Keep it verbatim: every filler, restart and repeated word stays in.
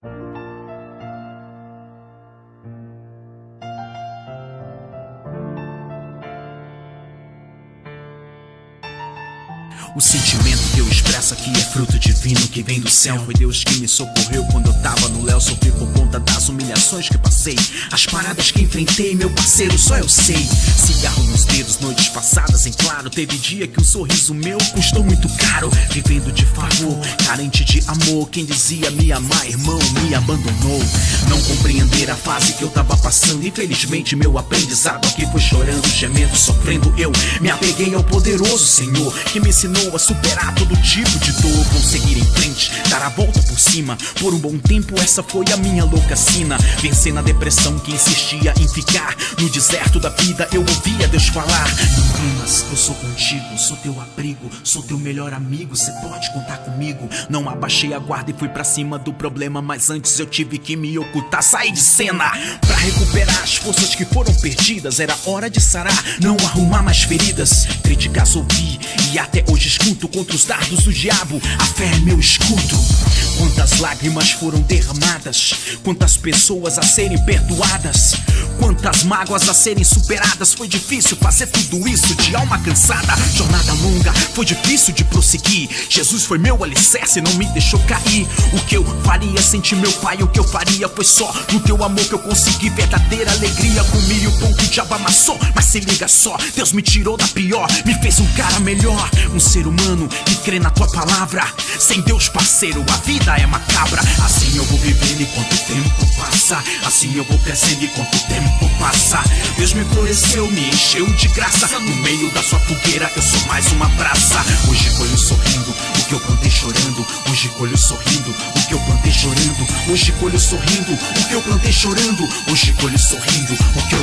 O sentimento que eu expresso aqui é fruto divino que vem do céu. Foi Deus que me socorreu quando eu tava no léu. Sofri por conta das humilhações que passei, as paradas que enfrentei, meu parceiro, só eu sei. Cigarro nos dedos, noites passadas em claro. Teve dia que um sorriso meu custou muito caro. Vivendo de favor, carente de amor. Quem dizia me amar, irmão, me abandonou. Não compreender a fase que eu tava passando. Infelizmente meu aprendizado aqui foi chorando, gemendo, sofrendo. Eu me apeguei ao poderoso Senhor, que me ensinou a superar todo tipo de dor. Vou seguir em frente, dar a volta por cima. Por um bom tempo essa foi a minha louca sina. Vencer na depressão que insistia em ficar no deserto da vida. Eu ouvia Deus falar: não temas, eu sou contigo, sou teu abrigo, sou teu melhor amigo, cê pode contar comigo. Não abaixei a guarda e fui pra cima do problema, mas antes eu tive que me ocultar, sair de cena pra recuperar as forças que foram perdidas. Era hora de sarar, não arrumar mais feridas. Críticas ouvi e até hoje escuto contra os dardos do diabo. A fé é meu escudo. Quantas lágrimas foram derramadas, quantas pessoas a serem perdoadas, quantas mágoas a serem superadas. Foi difícil fazer tudo isso de alma cansada. Jornada longa, foi difícil de prosseguir. Jesus foi meu alicerce, não me deixou cair. O que eu faria sem ti, meu pai, o que eu faria foi só no teu amor que eu consegui verdadeira alegria. Comi o pão que o diabo amassou, mas se liga só, Deus me tirou da pior, me fez um cara melhor. Um ser humano que crê na tua palavra. Sem Deus, parceiro, a vida é macabra. Assim eu vou vivendo enquanto o tempo passa, assim eu vou crescendo enquanto o tempo passa. Deus me floresceu, me encheu de graça. No meio da sua fogueira eu sou mais uma praça. Hoje colho sorrindo o que eu plantei chorando. Hoje colho sorrindo o que eu plantei chorando. Hoje colho sorrindo o que eu plantei chorando. Hoje colho sorrindo o que eu